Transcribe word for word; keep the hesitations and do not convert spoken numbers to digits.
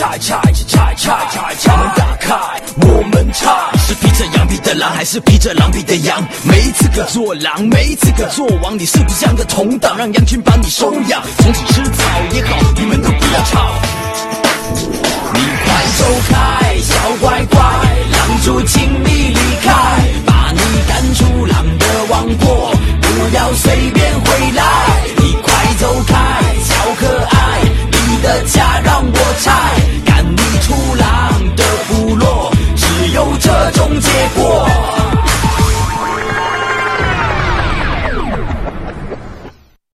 拆拆拆拆拆拆，门打开，我们拆。是披着羊皮的狼，还是披着狼皮的羊？没资格做狼，没资格做王。你是不是羊的同党？让羊群把你收养，从此吃草也好，你们都不要吵。你快走开，小乖乖，狼主请。